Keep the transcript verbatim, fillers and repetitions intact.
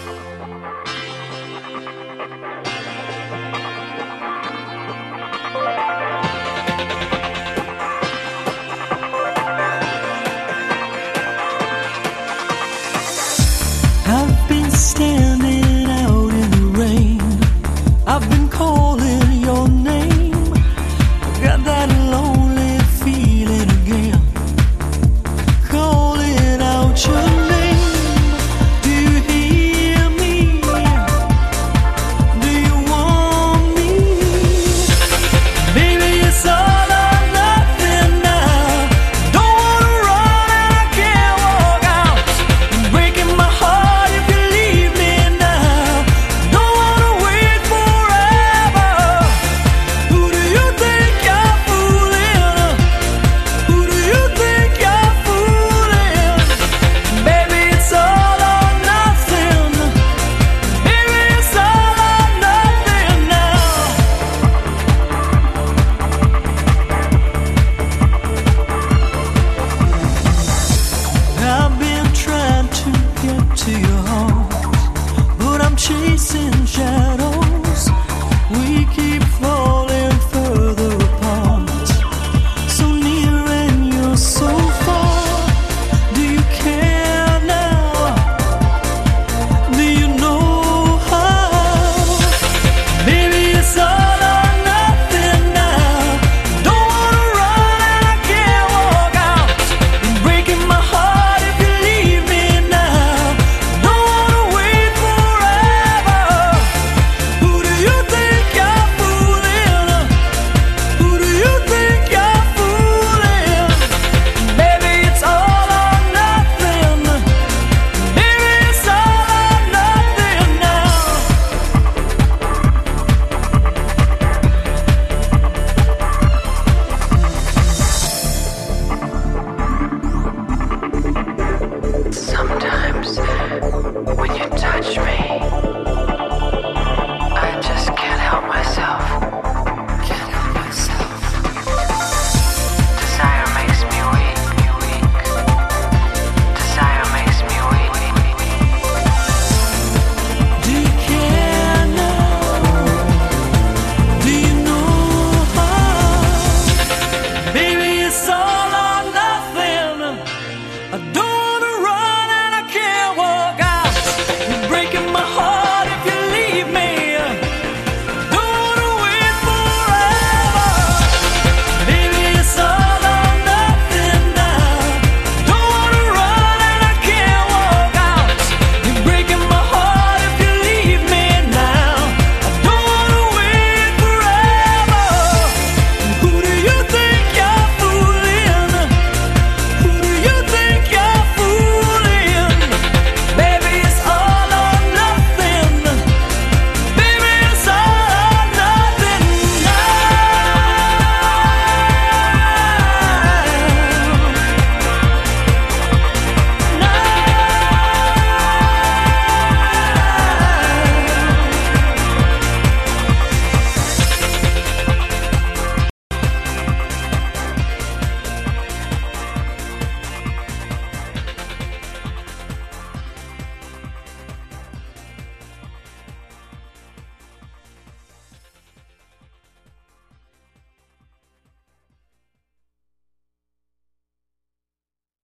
I've been standing out in the rain. I've been calling your name. Got that lonely feeling again. Calling out your name. Do you hear me? Do you want me? Baby, it's all or nothing now. Don't wanna run and I can't walk out. You're breaking my heart if you leave me now. Don't wanna wait forever. Who do you think you're fooling? Who do you think you're fooling? Baby, it's all or nothing. Baby, it's all or nothing now. I've been trying to get to your heart, but I'm chasing shadows. We keep falling further apart, so near and you're so far. Do you care now? Do you know how? Baby, it's all or nothing now. Don't wanna run and I can't walk out. You're breaking my heart if you leave me now. Don't wanna wait forever. Who do you think you're fooling? Who do you think you're fooling? Baby, it's all or nothing. Baby, it's all or nothing now. Sometimes when you touch me,